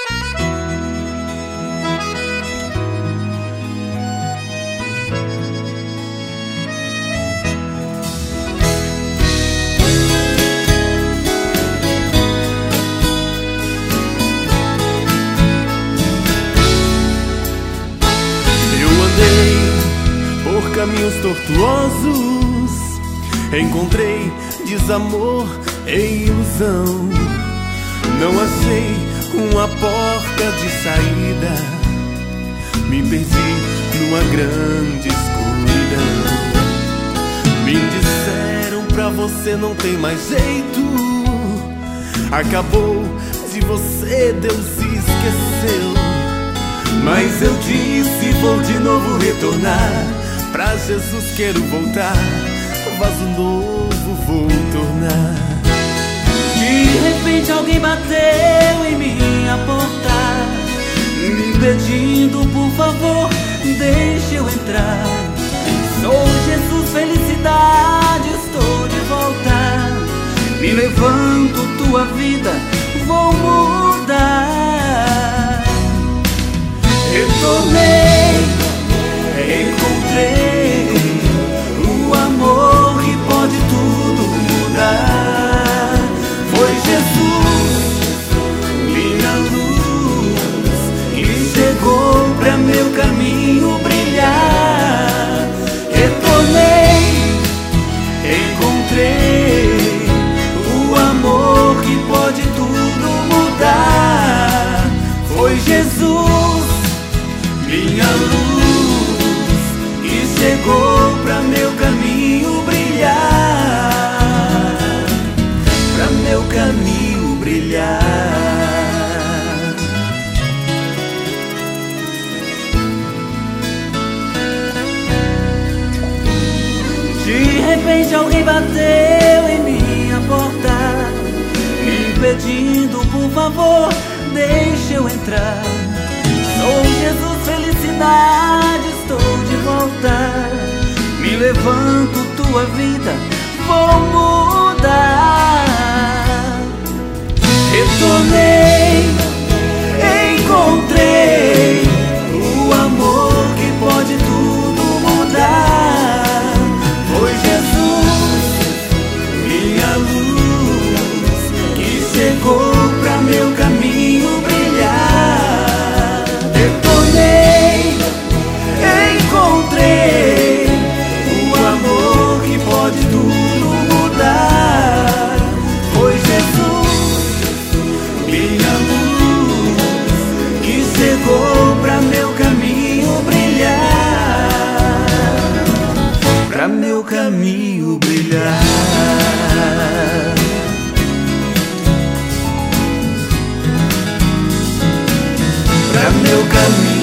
Caminhos tortuosos, encontrei desamor e ilusão. Não achei uma porta de saída, me perdi numa grande escuridão. Me disseram pra você não tem mais jeito, acabou de você, Deus se esqueceu. Mas eu disse, vou de novo retornar, pra Jesus quero voltar, vaso novo vou tornar. De repente alguém bateu em minha porta, me pedindo por favor, deixe eu entrar. Sou Jesus, felicidade, estou de volta. Me levanto, tua vida vou mudar. Retornei, encontrei o amor que pode tudo mudar. Foi Jesus, minha luz, que chegou pra meu caminho brilhar. Retornei, encontrei o amor que pode tudo mudar. Foi Jesus, minha luz, chegou pra meu caminho brilhar, pra meu caminho brilhar. De repente alguém bateu em minha porta, me pedindo por favor, deixe eu entrar. Sou Jesus, felicidade, estou de volta. Me levanto, tua vida vou mudar. Retornei, encontrei o amor que pode tudo mudar. Foi Jesus, minha luz, que chegou pra meu caminho brilhar. Retornei, encontrei o amor que pode tudo mudar. Foi Jesus, minha luz, que chegou pra meu caminho brilhar, pra meu caminho brilhar, pra meu caminho